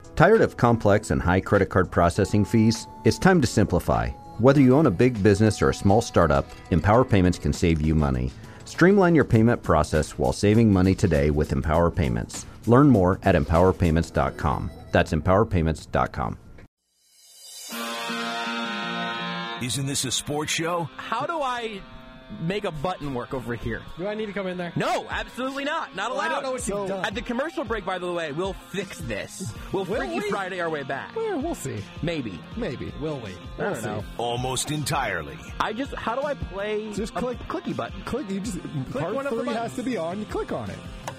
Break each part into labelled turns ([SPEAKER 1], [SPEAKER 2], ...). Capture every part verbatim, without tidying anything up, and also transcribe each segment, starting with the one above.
[SPEAKER 1] Tired of complex and high credit card processing fees? It's time to simplify. Whether you own a big business or a small startup, Empower Payments can save you money. Streamline your payment process while saving money today with Empower Payments. Learn more at empower payments dot com. That's empower payments dot com.
[SPEAKER 2] Isn't this a sports show?
[SPEAKER 3] How do I make a button work over here?
[SPEAKER 4] Do I need to come in there?
[SPEAKER 3] No, absolutely not. Not allowed.
[SPEAKER 4] Well, I don't know what you've done.
[SPEAKER 3] At the commercial break, by the way, we'll fix this. We'll
[SPEAKER 4] Will
[SPEAKER 3] Freaky
[SPEAKER 4] we?
[SPEAKER 3] Friday our way back.
[SPEAKER 4] Well, we'll see.
[SPEAKER 3] Maybe.
[SPEAKER 4] Maybe. Will we?
[SPEAKER 3] I
[SPEAKER 4] We'll
[SPEAKER 3] don't
[SPEAKER 4] see.
[SPEAKER 3] know.
[SPEAKER 2] Almost entirely.
[SPEAKER 3] I just, how do I play
[SPEAKER 5] Just
[SPEAKER 3] a
[SPEAKER 5] click-
[SPEAKER 3] clicky button?
[SPEAKER 5] Click. You just
[SPEAKER 4] one
[SPEAKER 5] part
[SPEAKER 4] of the
[SPEAKER 5] three has
[SPEAKER 4] buttons.
[SPEAKER 5] to be on. You click on it.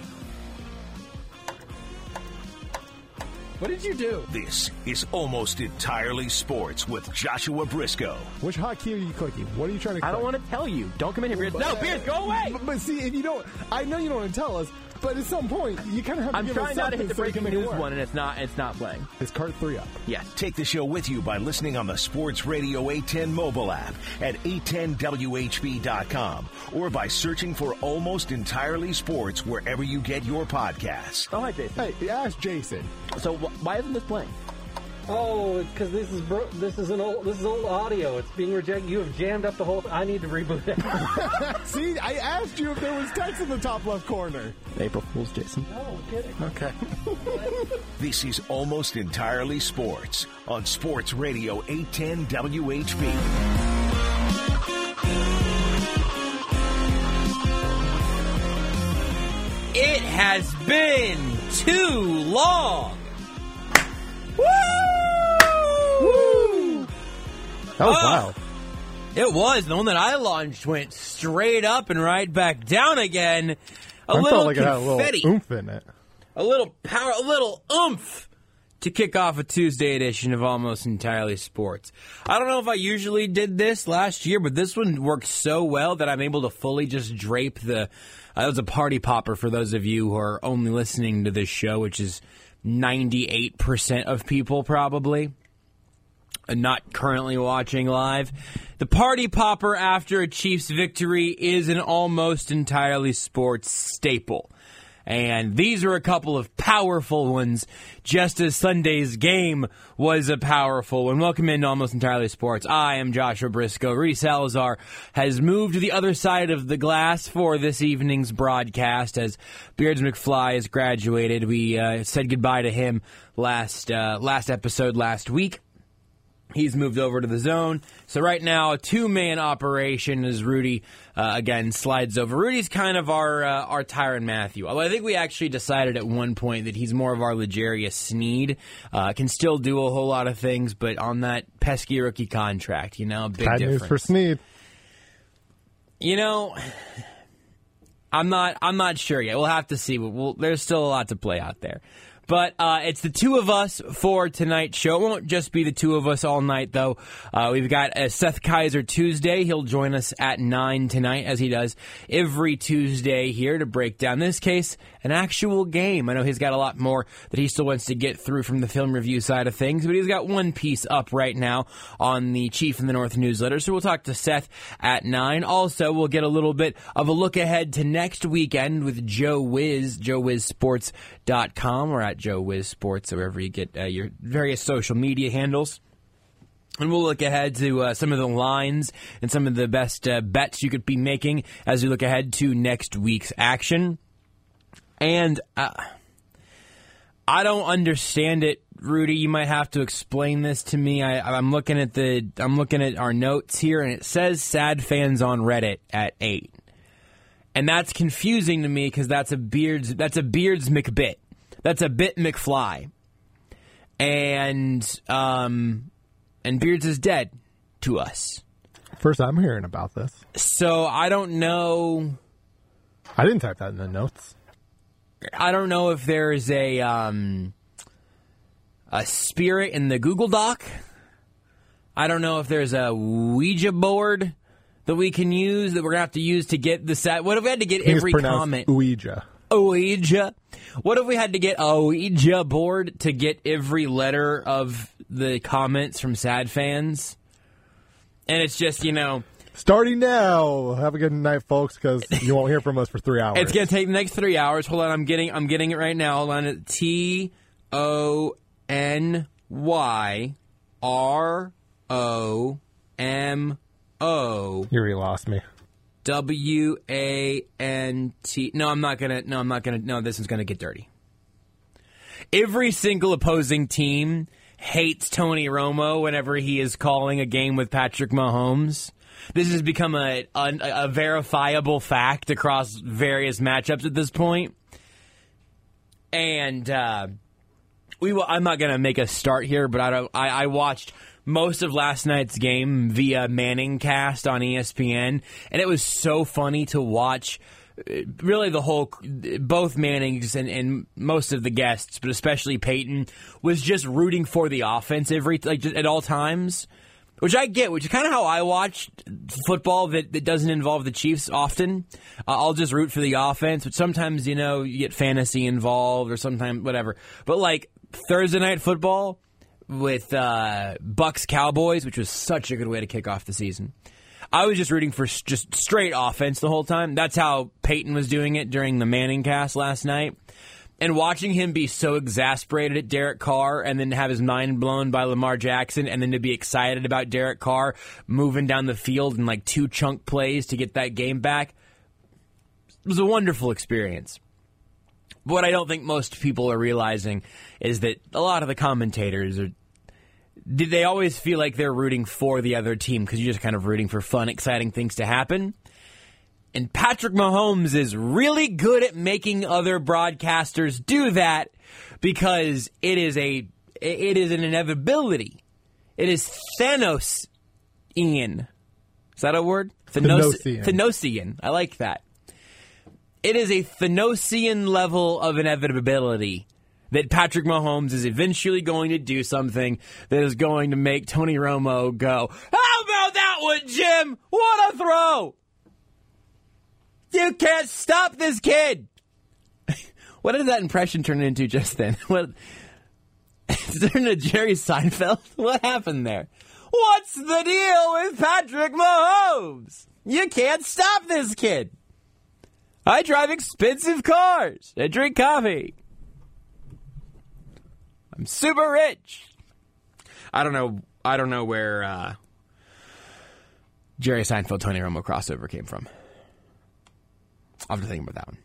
[SPEAKER 4] What did you do?
[SPEAKER 2] This is Almost Entirely Sports with Joshua Briscoe.
[SPEAKER 5] Which hotkey are you clicking? What are you trying to?
[SPEAKER 3] I don't
[SPEAKER 5] click?
[SPEAKER 3] want to tell you. Don't come in here, Beers. No, Beers, go away!
[SPEAKER 5] But, but see, if you don't, I know you don't want to tell us. But at some point, you kind of have to
[SPEAKER 3] I'm
[SPEAKER 5] give
[SPEAKER 3] trying
[SPEAKER 5] us
[SPEAKER 3] not to hit
[SPEAKER 5] something
[SPEAKER 3] the
[SPEAKER 5] so we
[SPEAKER 3] breaking
[SPEAKER 5] can make it
[SPEAKER 3] news
[SPEAKER 5] work.
[SPEAKER 3] one, and it's not, it's not playing.
[SPEAKER 5] Is cart three up?
[SPEAKER 3] Yes.
[SPEAKER 2] Take the show with you by listening on the Sports Radio eight ten mobile app at eight ten W H B dot com or by searching for Almost Entirely Sports wherever you get your podcasts.
[SPEAKER 3] Oh, hi, Jason.
[SPEAKER 5] Hey, ask Jason.
[SPEAKER 3] So wh- why isn't this playing?
[SPEAKER 6] Oh, it's because this is bro- this is an old this is old audio. It's being rejected. You have jammed up the whole. Th- I need to reboot it.
[SPEAKER 5] See, I asked you if there was text in the top left corner.
[SPEAKER 3] April Fool's, Jason.
[SPEAKER 6] No, I'm kidding.
[SPEAKER 5] Okay.
[SPEAKER 2] This is Almost Entirely Sports on Sports Radio eight ten W H B.
[SPEAKER 3] It has been too long. Woo!
[SPEAKER 5] That was
[SPEAKER 3] Oh,
[SPEAKER 5] wild.
[SPEAKER 3] It was. The one that I launched went straight up and right back down again. A
[SPEAKER 5] I
[SPEAKER 3] little
[SPEAKER 5] felt like it had a
[SPEAKER 3] confetti.
[SPEAKER 5] little oomph in it.
[SPEAKER 3] A little power, a little oomph to kick off a Tuesday edition of Almost Entirely Sports. I don't know if I usually did this last year, but this one worked so well that I'm able to fully just drape the... Uh, that was a party popper for those of you who are only listening to this show, which is ninety-eight percent of people probably, and not currently watching live. The party popper after a Chiefs victory is an Almost Entirely Sports staple. And these are a couple of powerful ones, just as Sunday's game was a powerful one. Welcome into Almost Entirely Sports. I am Joshua Briscoe. Rudy Salazar has moved to the other side of the glass for this evening's broadcast as Beards McFly has graduated. We uh, said goodbye to him last uh, last episode last week. He's moved over to the zone. So right now, a two-man operation as Rudy, uh, again, slides over. Rudy's kind of our uh, our Tyrann Mathieu. Although I think we actually decided at one point that he's more of our L'Jarius Sneed. Uh, can still do a whole lot of things, but on that pesky rookie contract, you know, big
[SPEAKER 5] Bad
[SPEAKER 3] difference.
[SPEAKER 5] news for Sneed.
[SPEAKER 3] You know, I'm not I'm not sure yet. We'll have to see. We'll, there's still a lot to play out there. But uh, it's the two of us for tonight's show. It won't just be the two of us all night, though. Uh, we've got a Seth Kaiser Tuesday. He'll join us at nine tonight, as he does every Tuesday here to break down, in this case, an actual game. I know he's got a lot more that he still wants to get through from the film review side of things, but he's got one piece up right now on the Chief in the North newsletter. So we'll talk to Seth at nine. Also, we'll get a little bit of a look ahead to next weekend with Joe Wiz, joe wiz sports dot com, or at Joe Wiz Sports, or wherever you get uh, your various social media handles. And we'll look ahead to uh, some of the lines and some of the best uh, bets you could be making as we look ahead to next week's action. And uh, I don't understand it, Rudy. You might have to explain this to me. I, I'm looking at the I'm looking at our notes here, and it says "sad fans on Reddit" at eight, and that's confusing to me because that's a Beards that's a Beards McBit. That's a bit McFly. And um, and Beards is dead to us.
[SPEAKER 5] First I'm hearing about this.
[SPEAKER 3] So I don't know.
[SPEAKER 5] I didn't type that in the notes.
[SPEAKER 3] I don't know if there is a um, a spirit in the Google Doc. I don't know if there's a Ouija board that we can use that we're going to have to use to get the set. What if we had to get
[SPEAKER 5] I think
[SPEAKER 3] every
[SPEAKER 5] it's pronounced
[SPEAKER 3] comment?
[SPEAKER 5] Ouija.
[SPEAKER 3] Ouija. What if we had to get a Ouija board to get every letter of the comments from sad fans? And it's just, you know...
[SPEAKER 5] Starting now. Have a good night, folks, because you won't hear from us for three hours.
[SPEAKER 3] It's going to take the next three hours. Hold on, I'm getting I'm getting it right now. Hold on. T O N Y R O M O.
[SPEAKER 5] You already lost me.
[SPEAKER 3] W A N T. No, I'm not gonna. No, I'm not gonna. No, this is gonna get dirty. Every single opposing team hates Tony Romo whenever he is calling a game with Patrick Mahomes. This has become a, a, a verifiable fact across various matchups at this point. And uh, we will, I'm not going to make a start here, but I, don't, I, I watched most of last night's game via Manning Cast on E S P N, and it was so funny to watch. Really, the whole, both Mannings and, and most of the guests, but especially Peyton, was just rooting for the offense every like just at all times, which I get, which is kind of how I watch football that, that doesn't involve the Chiefs often. Uh, I'll just root for the offense, but sometimes, you know, you get fantasy involved or sometimes whatever. But like Thursday night football with uh, Bucks Cowboys, which was such a good way to kick off the season. I was just rooting for just straight offense the whole time. That's how Peyton was doing it during the Manning cast last night. And watching him be so exasperated at Derek Carr and then have his mind blown by Lamar Jackson and then to be excited about Derek Carr moving down the field in like two chunk plays to get that game back, it was a wonderful experience. But what I don't think most people are realizing is that a lot of the commentators are Did they always feel like they're rooting for the other team because you're just kind of rooting for fun, exciting things to happen? And Patrick Mahomes is really good at making other broadcasters do that because it is a it is an inevitability. It is Thanos-ian. Is that a word? Thanos-
[SPEAKER 5] Thanosian.
[SPEAKER 3] Thanosian. I like that. It is a Thanosian level of inevitability that Patrick Mahomes is eventually going to do something that is going to make Tony Romo go, how about that one, Jim? What a throw! You can't stop this kid! What did that impression turn into just then? What? It turned into Jerry Seinfeld? What happened there? What's the deal with Patrick Mahomes? You can't stop this kid! I drive expensive cars and drink coffee. I'm super rich. I don't know. I don't know where uh, Jerry Seinfeld, Tony Romo crossover came from. I'll have to think about that one.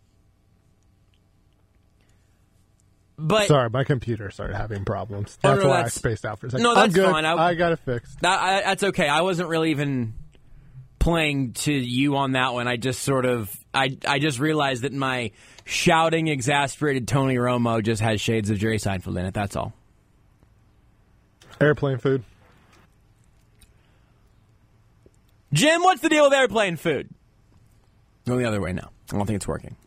[SPEAKER 3] But
[SPEAKER 5] Sorry, my computer started having problems. That's
[SPEAKER 3] oh, no,
[SPEAKER 5] why
[SPEAKER 3] that's,
[SPEAKER 5] I spaced out for a second.
[SPEAKER 3] No, that's
[SPEAKER 5] I'm good.
[SPEAKER 3] fine. I,
[SPEAKER 5] I got it fixed.
[SPEAKER 3] That, I, that's okay. I wasn't really even playing to you on that one. I just sort of, I, I just realized that my shouting, exasperated Tony Romo just has shades of Jerry Seinfeld in it. That's all.
[SPEAKER 5] Airplane food.
[SPEAKER 3] Jim, what's the deal with airplane food? Going the other way now. I don't think it's working.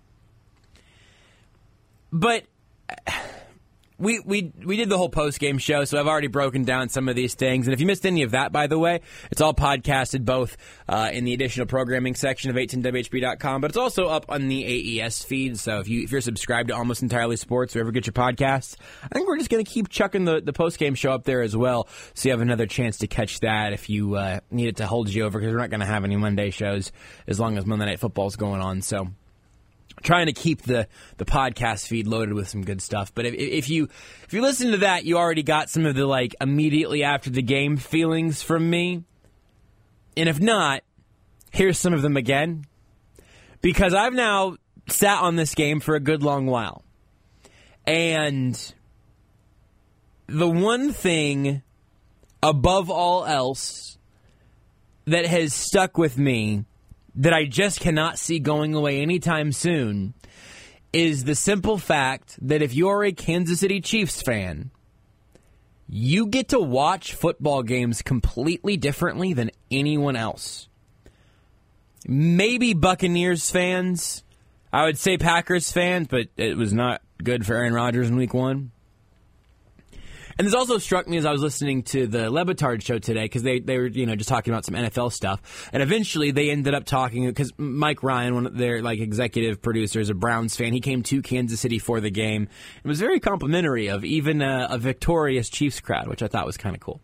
[SPEAKER 3] But we we we did the whole post-game show, so I've already broken down some of these things. And if you missed any of that, by the way, it's all podcasted both uh, in the additional programming section of eight ten W H B dot com, but it's also up on the A E S feed. So if, you, if you're subscribed to Almost Entirely Sports, wherever you get your podcasts, I think we're just going to keep chucking the, the post-game show up there as well, so you have another chance to catch that if you uh, need it to hold you over, because we're not going to have any Monday shows as long as Monday Night Football is going on. So trying to keep the, the podcast feed loaded with some good stuff. But if, if you if you listen to that, you already got some of the like immediately after the game feelings from me. And if not, here's some of them again. Because I've now sat on this game for a good long while. And the one thing above all else that has stuck with me that I just cannot see going away anytime soon is the simple fact that if you're a Kansas City Chiefs fan, you get to watch football games completely differently than anyone else. Maybe Buccaneers fans. I would say Packers fans, but it was not good for Aaron Rodgers in week one. And this also struck me as I was listening to the Le Batard show today, because they, they were, you know, just talking about some N F L stuff. And eventually they ended up talking, because Mike Ryan, one of their like executive producers, a Browns fan, he came to Kansas City for the game. It was very complimentary of even a, a victorious Chiefs crowd, which I thought was kind of cool.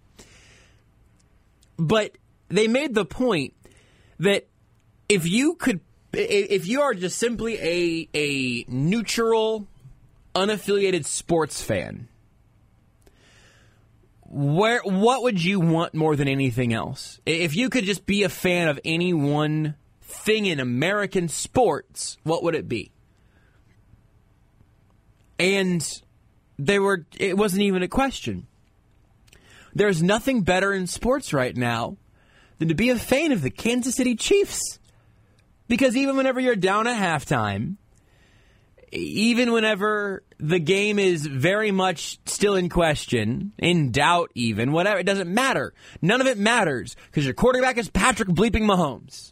[SPEAKER 3] But they made the point that if you could, if you are just simply a a neutral, unaffiliated sports fan, where what would you want more than anything else? If you could just be a fan of any one thing in American sports, what would it be? And they were it wasn't even a question. There's nothing better in sports right now than to be a fan of the Kansas City Chiefs. Because even whenever you're down at halftime, even whenever the game is very much still in question, in doubt even, whatever, it doesn't matter. None of it matters because your quarterback is Patrick bleeping Mahomes.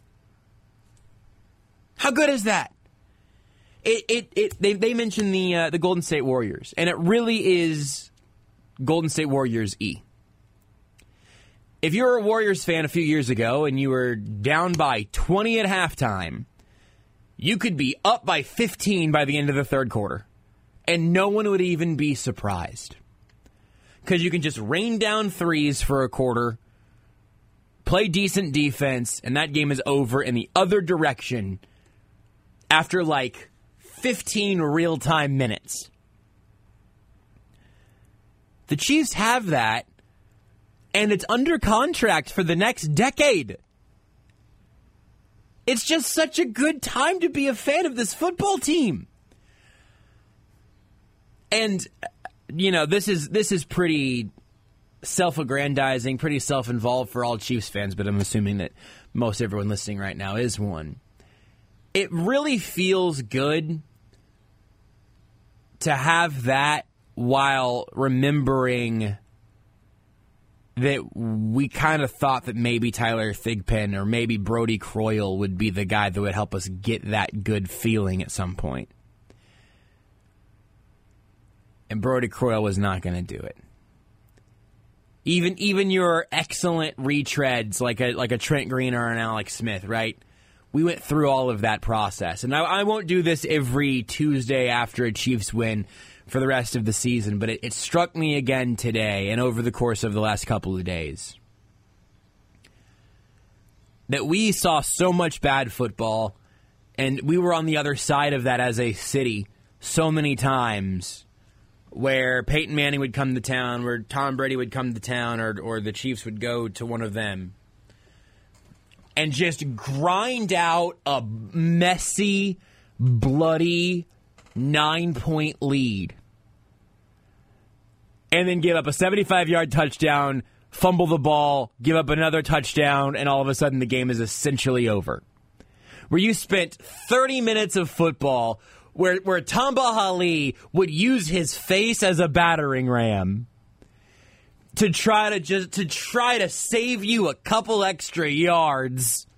[SPEAKER 3] How good is that? It it it they they mentioned the uh, the Golden State Warriors, and it really is Golden State Warriors E. If you were a Warriors fan a few years ago and you were down by twenty at halftime, you could be up by fifteen by the end of the third quarter, and no one would even be surprised. Because you can just rain down threes for a quarter, play decent defense, and that game is over in the other direction after like fifteen real-time minutes. The Chiefs have that, and it's under contract for the next decade. It's just such a good time to be a fan of this football team. And, you know, this is this is pretty self-aggrandizing, pretty self-involved for all Chiefs fans, but I'm assuming that most everyone listening right now is one. It really feels good to have that while remembering that we kind of thought that maybe Tyler Thigpen or maybe Brody Croyle would be the guy that would help us get that good feeling at some point. And Brody Croyle was not going to do it. Even even your excellent retreads like a like a Trent Green or an Alex Smith, right? We went through all of that process. And I, I won't do this every Tuesday after a Chiefs win for the rest of the season, but it, it struck me again today and over the course of the last couple of days that we saw so much bad football, and we were on the other side of that as a city so many times, where Peyton Manning would come to town, where Tom Brady would come to town, or or the Chiefs would go to one of them and just grind out a messy, bloody nine-point lead. And then give up a seventy-five-yard touchdown, fumble the ball, give up another touchdown, and all of a sudden the game is essentially over. Where you spent thirty minutes of football where, where Tamba Hali would use his face as a battering ram to try to just to try to save you a couple extra yards,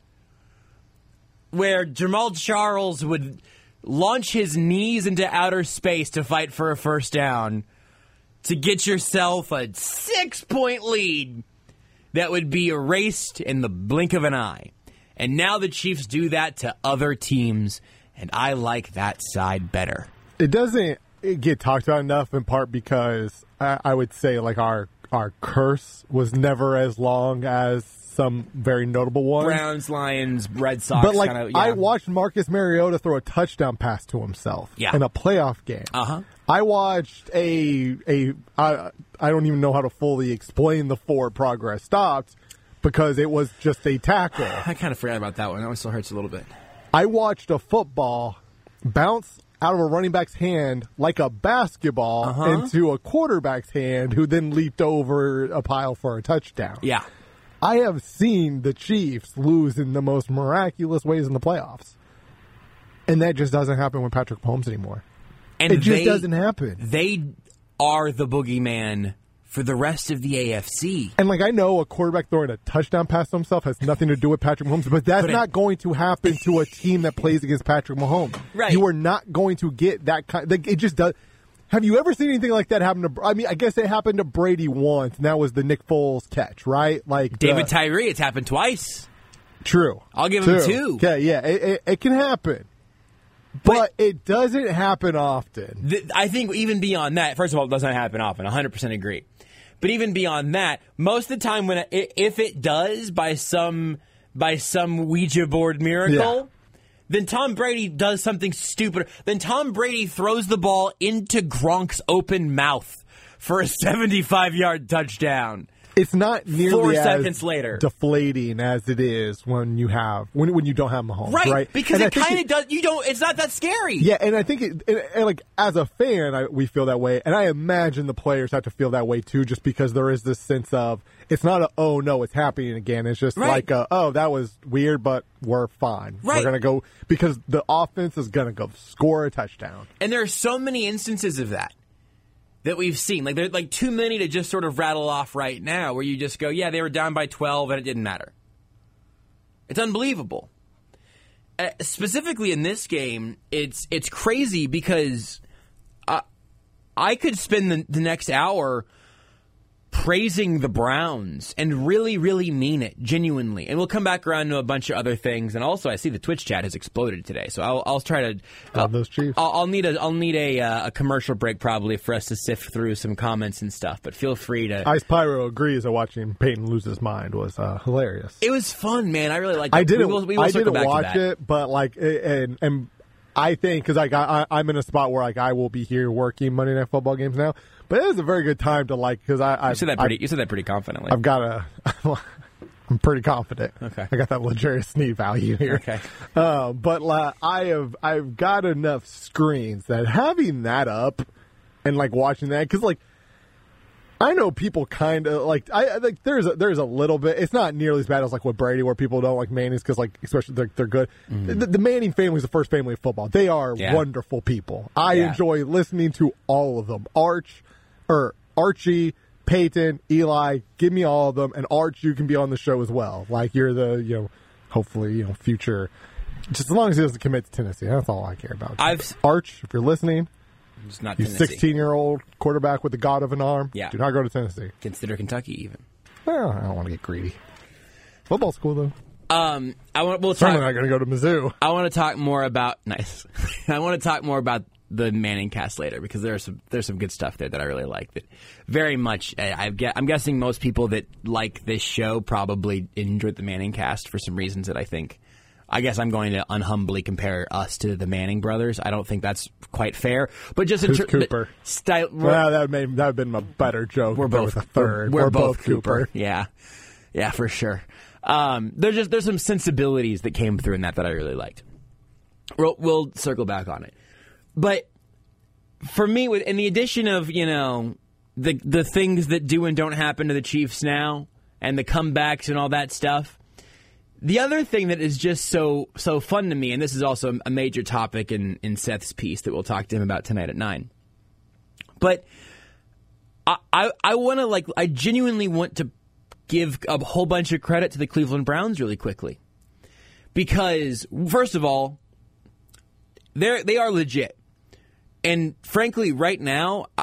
[SPEAKER 3] where Jamal Charles would launch his knees into outer space to fight for a first down to get yourself a six-point lead that would be erased in the blink of an eye. And now the Chiefs do that to other teams, and I like that side better.
[SPEAKER 5] It doesn't get talked about enough, in part because I, I would say like our our curse was never as long as some very notable ones.
[SPEAKER 3] Browns, Lions, Red Sox.
[SPEAKER 5] But like,
[SPEAKER 3] kinda, yeah.
[SPEAKER 5] I watched Marcus Mariota throw a touchdown pass to himself
[SPEAKER 3] yeah.
[SPEAKER 5] in a playoff game.
[SPEAKER 3] Uh-huh.
[SPEAKER 5] I watched a a I, I don't even know how to fully explain the forward progress stopped because it was just a tackle.
[SPEAKER 3] I kind of forgot about that one. That one still hurts a little bit.
[SPEAKER 5] I watched a football bounce out of a running back's hand like a basketball
[SPEAKER 3] uh-huh.
[SPEAKER 5] into a quarterback's hand, who then leaped over a pile for a touchdown.
[SPEAKER 3] Yeah.
[SPEAKER 5] I have seen the Chiefs lose in the most miraculous ways in the playoffs. And that just doesn't happen with Patrick Mahomes anymore.
[SPEAKER 3] And
[SPEAKER 5] it just
[SPEAKER 3] they,
[SPEAKER 5] doesn't happen.
[SPEAKER 3] They are the boogeyman for the rest of the A F C.
[SPEAKER 5] And, like, I know a quarterback throwing a touchdown pass to himself has nothing to do with Patrick Mahomes, but that's but not it, going to happen to a team that plays against Patrick Mahomes.
[SPEAKER 3] Right.
[SPEAKER 5] You are not going to get that kind. Like, it just does. Have you ever seen anything like that happen to? I mean, I guess it happened to Brady once, and that was the Nick Foles catch, right? Like
[SPEAKER 3] David
[SPEAKER 5] the,
[SPEAKER 3] Tyree, it's happened twice.
[SPEAKER 5] True.
[SPEAKER 3] I'll give
[SPEAKER 5] two.
[SPEAKER 3] him two.
[SPEAKER 5] Okay, yeah, it, it, it can happen. But, but it doesn't happen often.
[SPEAKER 3] Th- I think even beyond that, first of all, it doesn't happen often. one hundred percent agree. But even beyond that, most of the time, when it, if it does by some by some Ouija board miracle, yeah. then Tom Brady does something stupid. Then Tom Brady throws the ball into Gronk's open mouth for a seventy-five-yard touchdown.
[SPEAKER 5] It's not nearly
[SPEAKER 3] Four
[SPEAKER 5] as
[SPEAKER 3] seconds later.
[SPEAKER 5] deflating as it is when you have when when you don't have Mahomes,
[SPEAKER 3] Right,
[SPEAKER 5] right?
[SPEAKER 3] because
[SPEAKER 5] And
[SPEAKER 3] it
[SPEAKER 5] I think
[SPEAKER 3] kind of does. You don't. It's not that scary.
[SPEAKER 5] Yeah, and I think it, and, and like as a fan, I, we feel that way, and I imagine the players have to feel that way too, just because there is this sense of it's not a oh no, it's happening again. It's just
[SPEAKER 3] Right.
[SPEAKER 5] like a, oh that was weird, but we're fine.
[SPEAKER 3] Right.
[SPEAKER 5] We're gonna go because the offense is gonna go score a touchdown.
[SPEAKER 3] And there are so many instances of that that we've seen. Like there's like too many to just sort of rattle off right now, where you just go, yeah, they were down by twelve and it didn't matter. It's unbelievable. Uh, specifically in this game, it's it's crazy because I, I could spend the, the next hour praising the Browns and really, really mean it, genuinely. And we'll come back around to a bunch of other things. And also, I see the Twitch chat has exploded today, so I'll, I'll try to. Uh,
[SPEAKER 5] Love those Chiefs.
[SPEAKER 3] I'll, I'll need a I'll need a uh, a commercial break probably for us to sift through some comments and stuff. But feel free to.
[SPEAKER 5] Ice Pyro agrees that watching Peyton lose his mind was uh, hilarious.
[SPEAKER 3] It was fun, man. I really liked it.
[SPEAKER 5] I didn't.
[SPEAKER 3] We will, we will
[SPEAKER 5] I
[SPEAKER 3] circle
[SPEAKER 5] didn't
[SPEAKER 3] back to
[SPEAKER 5] watch
[SPEAKER 3] that.
[SPEAKER 5] it, but like, and and I think because like I, I'm in a spot where like I will be here working Monday Night Football games now, but it was a very good time to like because I, I
[SPEAKER 3] You said that pretty. you said that pretty confidently.
[SPEAKER 5] I've got a. I'm pretty confident.
[SPEAKER 3] Okay.
[SPEAKER 5] I got that luxurious Sneed value here.
[SPEAKER 3] Okay.
[SPEAKER 5] Uh, but uh, I have I've got enough screens that having that up and like watching that because like. I know people kind of like I I like there's a, there's a little bit. It's not nearly as bad as like with Brady, where people don't like Manning's because like especially they're, they're good. Mm-hmm. The, the Manning family is the first family of football. They are
[SPEAKER 3] Yeah.
[SPEAKER 5] wonderful people. I
[SPEAKER 3] Yeah.
[SPEAKER 5] enjoy listening to all of them. Arch or Archie, Peyton, Eli, give me all of them. And Arch, you can be on the show as well. Like you're the you know hopefully you know future. Just as long as he doesn't commit to Tennessee, that's all I care about.
[SPEAKER 3] I've
[SPEAKER 5] Arch, if you're listening.
[SPEAKER 3] It's not
[SPEAKER 5] You
[SPEAKER 3] Tennessee.
[SPEAKER 5] sixteen-year-old quarterback with the god of an arm.
[SPEAKER 3] Yeah.
[SPEAKER 5] Do not go to Tennessee.
[SPEAKER 3] Consider Kentucky even.
[SPEAKER 5] Well, I don't want to get greedy. Football's cool though.
[SPEAKER 3] Um, I want. We'll
[SPEAKER 5] Certainly
[SPEAKER 3] talk.
[SPEAKER 5] not going to go to Mizzou.
[SPEAKER 3] I want to talk more about nice. I want to talk more about the Manning cast later because there's some there's some good stuff there that I really like. That very much. I, I get, I'm guessing most people that like this show probably enjoyed the Manning cast for some reasons that I think. I guess I'm going to unhumbly compare us to the Manning brothers. I don't think that's quite fair. But just in
[SPEAKER 5] Who's
[SPEAKER 3] ter-
[SPEAKER 5] Cooper?
[SPEAKER 3] Style.
[SPEAKER 5] Well, that would that would have been a better joke.
[SPEAKER 3] We're
[SPEAKER 5] if there
[SPEAKER 3] both
[SPEAKER 5] was a third.
[SPEAKER 3] We're, we're,
[SPEAKER 5] We're
[SPEAKER 3] both, Cooper. Yeah, yeah, for sure. Um, there's just there's some sensibilities that came through in that that I really liked. We'll, we'll circle back on it, but for me, with in the addition of you know the the things that do and don't happen to the Chiefs now, and the comebacks and all that stuff. The other thing that is just so so fun to me, and this is also a major topic in, in Seth's piece that we'll talk to him about tonight at nine. But I I, I want to like I genuinely want to give a whole bunch of credit to the Cleveland Browns really quickly, because first of all, they they are legit, and frankly, right now. I,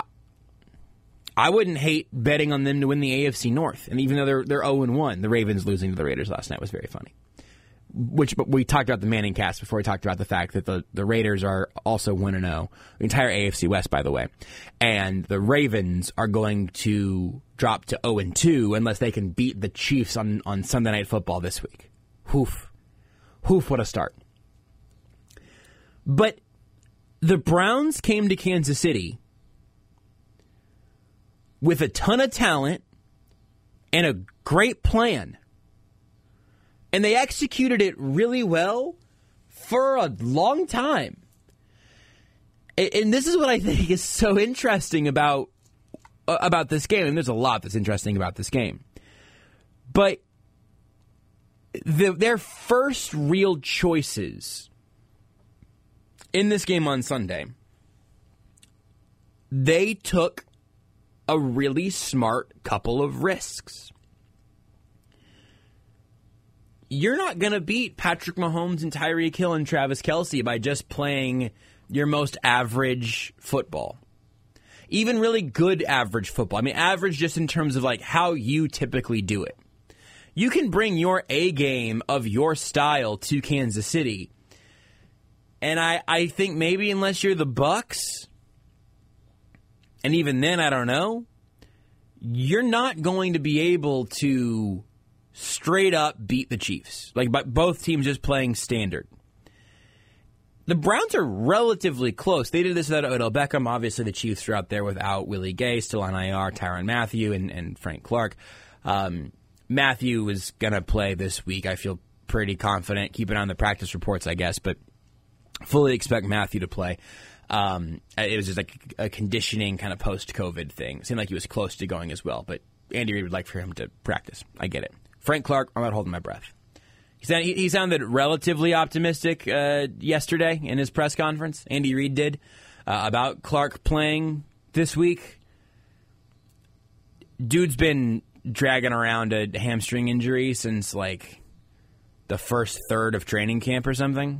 [SPEAKER 3] I wouldn't hate betting on them to win the A F C North. And even though they're they're oh and one, the Ravens losing to the Raiders last night was very funny. Which but we talked about the Manning cast before we talked about the fact that the, the Raiders are also one and oh. The entire A F C West, by the way. And the Ravens are going to drop to oh and two unless they can beat the Chiefs on, on Sunday Night Football this week. Hoof. Hoof, what a start. But the Browns came to Kansas City with a ton of talent and a great plan. And they executed it really well for a long time. And this is what I think is so interesting about about this game. And there's a lot that's interesting about this game. But the, their first real choices in this game on Sunday, they took a really smart couple of risks. You're not going to beat Patrick Mahomes and Tyreek Hill and Travis Kelce by just playing your most average football. Even really good average football. I mean, average just in terms of like how you typically do it. You can bring your A game of your style to Kansas City. And I, I think maybe unless you're the Bucs, and even then, I don't know, you're not going to be able to straight up beat the Chiefs. Like, but both teams just playing standard. the Browns are relatively close. They did this without Odell Beckham. Obviously, the Chiefs are out there without Willie Gay, still on I R, Tyrann Mathieu, and, and Frank Clark. Um, Mathieu is going to play this week. I feel pretty confident. Keep it on the practice reports, I guess, but fully expect Mathieu to play. Um, it was just like a conditioning kind of post-COVID thing. It seemed like he was close to going as well, but Andy Reid would like for him to practice. I get it. Frank Clark, I'm not holding my breath. He sounded, he sounded relatively optimistic uh, yesterday in his press conference. Andy Reid did uh, about Clark playing this week. Dude's been dragging around a hamstring injury since like the first third of training camp or something.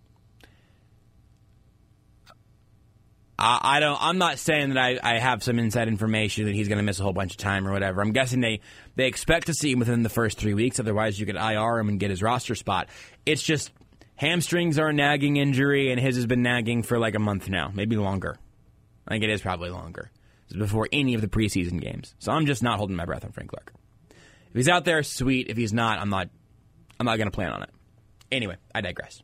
[SPEAKER 3] I, I don't. I'm not saying that I, I have some inside information that he's going to miss a whole bunch of time or whatever. I'm guessing they, they expect to see him within the first three weeks. Otherwise, you could I R him and get his roster spot. It's just hamstrings are a nagging injury, and his has been nagging for like a month now, maybe longer. I think it is probably longer. It's before any of the preseason games. So I'm just not holding my breath on Frank Clark. If he's out there, sweet. If he's not, I'm not. I'm not going to plan on it. Anyway, I digress.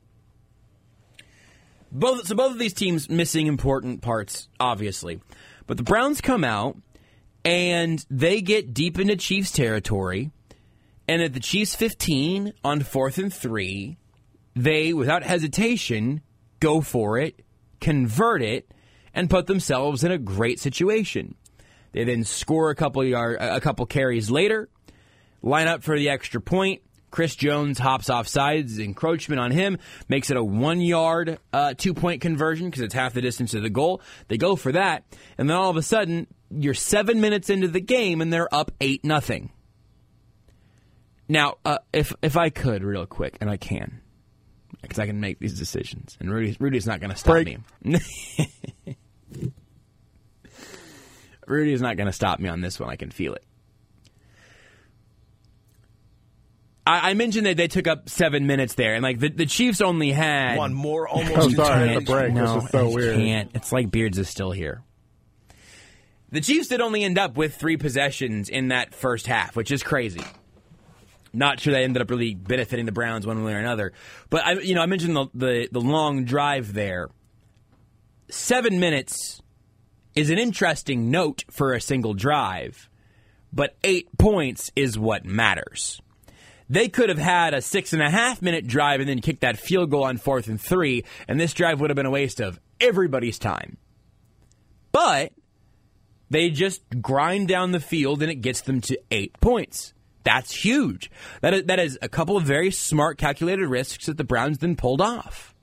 [SPEAKER 3] Both so both of these teams missing important parts, obviously. But the Browns come out, and they get deep into Chiefs territory, and at the Chiefs' fifteen on fourth and three, they, without hesitation, go for it, convert it, and put themselves in a great situation. They then score a couple yard, a couple carries later, line up for the extra point. Chris Jones hops off sides, encroachment on him, makes it a one-yard uh, two-point conversion because it's half the distance to the goal. They go for that, and then all of a sudden, you're seven minutes into the game, and they're up eight nothing. Now, uh, if if I could real quick, and I can, because I can make these decisions, and Rudy, Rudy's not going to stop
[SPEAKER 5] Break.
[SPEAKER 3] me. Rudy is not going to stop me on this one. I can feel it. I, I mentioned that they took up seven minutes there, and like the, the Chiefs only had
[SPEAKER 2] one more almost.
[SPEAKER 5] I'm sorry,
[SPEAKER 2] entire-
[SPEAKER 5] the break.
[SPEAKER 3] No,
[SPEAKER 5] this is so
[SPEAKER 3] I
[SPEAKER 5] weird.
[SPEAKER 3] can't. It's like Beards is still here. The Chiefs did only end up with three possessions in that first half, which is crazy. Not sure that ended up really benefiting the Browns one way or another. But I, you know, I mentioned the, the the long drive there. Seven minutes is an interesting note for a single drive, but eight points is what matters. They could have had a six and a half minute drive and then kicked that field goal on fourth and three, and this drive would have been a waste of everybody's time. But they just grind down the field and it gets them to eight points. That's huge. That is, that is a couple of very smart, calculated risks that the Browns then pulled off.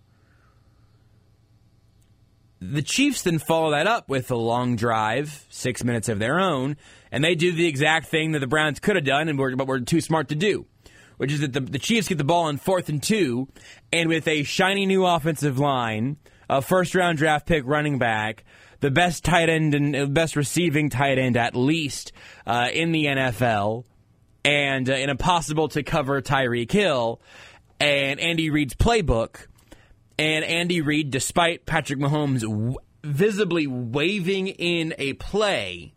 [SPEAKER 3] The Chiefs then follow that up with a long drive, six minutes of their own, and they do the exact thing that the Browns could have done, and were, but were too smart to do, which is that the, the Chiefs get the ball on fourth and two, and with a shiny new offensive line, a first-round draft pick running back, the best tight end and uh, best receiving tight end at least uh, in the N F L, and uh, an impossible-to-cover Tyreek Hill, and Andy Reid's playbook. And Andy Reid, despite Patrick Mahomes w- visibly waving in a play,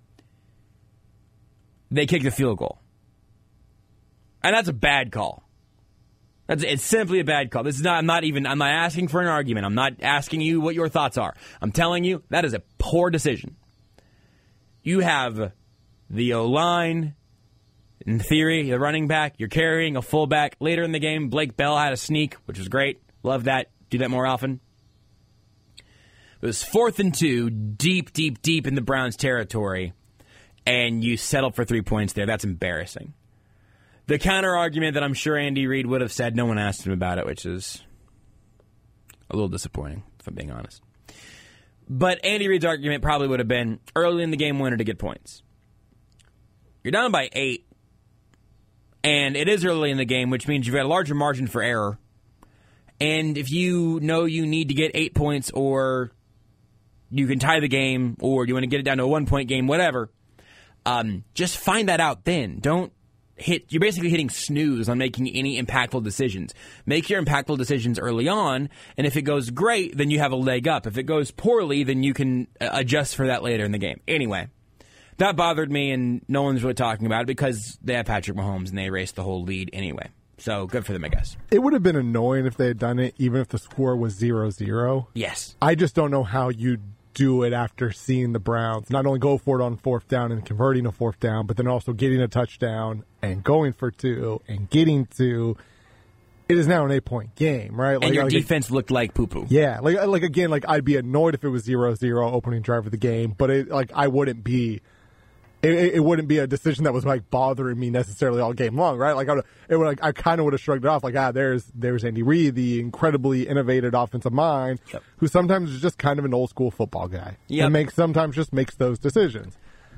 [SPEAKER 3] they kick the field goal. And that's a bad call. That's it's simply a bad call. This is not I'm not even I'm not asking for an argument. I'm not asking you what your thoughts are. I'm telling you that is a poor decision. You have the O-line, in theory, the running back, you're carrying a fullback. Later in the game, Blake Bell had a sneak, which was great. Love that. Do that more often. It was fourth and two, deep, deep, deep in the Browns' territory, and you settled for three points there. That's embarrassing. The counter-argument that I'm sure Andy Reid would have said, no one asked him about it, which is a little disappointing, if I'm being honest. But Andy Reid's argument probably would have been early in the game winner to get points. You're down by eight, and it is early in the game, which means you've got a larger margin for error. And if you know you need to get eight points, or you can tie the game, or you want to get it down to a one-point game, whatever, um, just find that out then. Don't hit. You're basically hitting snooze on making any impactful decisions. Make your impactful decisions early on, and if it goes great, then you have a leg up. If it goes poorly, then you can adjust for that later in the game. Anyway, that bothered me, and no one's really talking about it because they have Patrick Mahomes, and they erased the whole lead anyway. So good for them, I guess.
[SPEAKER 5] It would have been annoying if they had done it, even if the score was zero zero.
[SPEAKER 3] Yes.
[SPEAKER 5] I just don't know how you do it after seeing the Browns not only go for it on fourth down and converting a fourth down, but then also getting a touchdown and going for two and getting two. It is now an eight-point game, right? Like,
[SPEAKER 3] and your
[SPEAKER 5] like,
[SPEAKER 3] defense looked like poo-poo.
[SPEAKER 5] Yeah. Like, like again, like I'd be annoyed if it was zero zero opening drive of the game, but it, like I wouldn't be It, it wouldn't be a decision that was like bothering me necessarily all game long, right? Like I would, it would, like, I kind of would have shrugged it off, like ah, there's there's Andy Reid, the incredibly innovative offensive mind,
[SPEAKER 3] yep.
[SPEAKER 5] who sometimes is just kind of an old school football guy,
[SPEAKER 3] yep.
[SPEAKER 5] and makes sometimes just makes those decisions.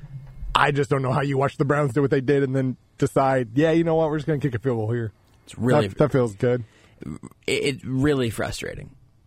[SPEAKER 5] I just don't know how you watch the Browns do what they did and then decide, yeah, you know what, we're just going to kick a field goal here.
[SPEAKER 3] It's really
[SPEAKER 5] that, that feels good.
[SPEAKER 3] It's really frustrating.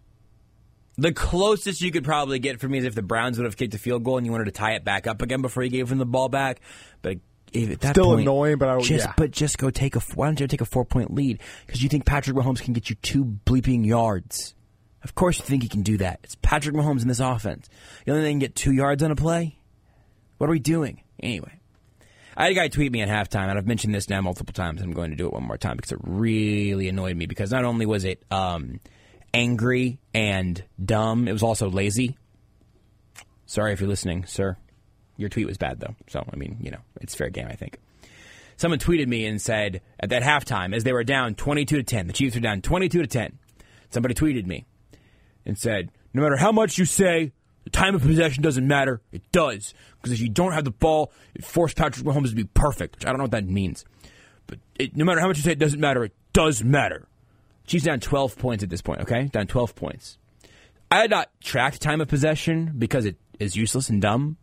[SPEAKER 3] The closest you could probably get for me is if the Browns would have kicked a field goal and you wanted to tie it back up again before you gave them the ball back. But at that
[SPEAKER 5] still
[SPEAKER 3] point,
[SPEAKER 5] annoying. But I would,
[SPEAKER 3] just
[SPEAKER 5] yeah.
[SPEAKER 3] but just go take a why don't you take a four point lead because you think Patrick Mahomes can get you two bleeping yards. Of course you think he can do that. It's Patrick Mahomes in this offense. You only think he can get two yards on a play. What are we doing anyway? I had a guy tweet me at halftime, and I've mentioned this now multiple times. And I'm going to do it one more time because it really annoyed me. Because not only was it um, angry and dumb, it was also lazy. Sorry if you're listening, sir. Your tweet was bad, though. So, I mean, you know, it's fair game, I think. Someone tweeted me and said, at that halftime, as they were down twenty-two to ten, the Chiefs were down twenty-two to ten. Somebody tweeted me and said, no matter how much you say, the time of possession doesn't matter. It does. Because if you don't have the ball, it forced Patrick Mahomes to be perfect. Which I don't know what that means. But it, no matter how much you say it doesn't matter, it does matter. Chiefs down twelve points at this point, okay? Down twelve points. I had not tracked time of possession because it is useless and dumb.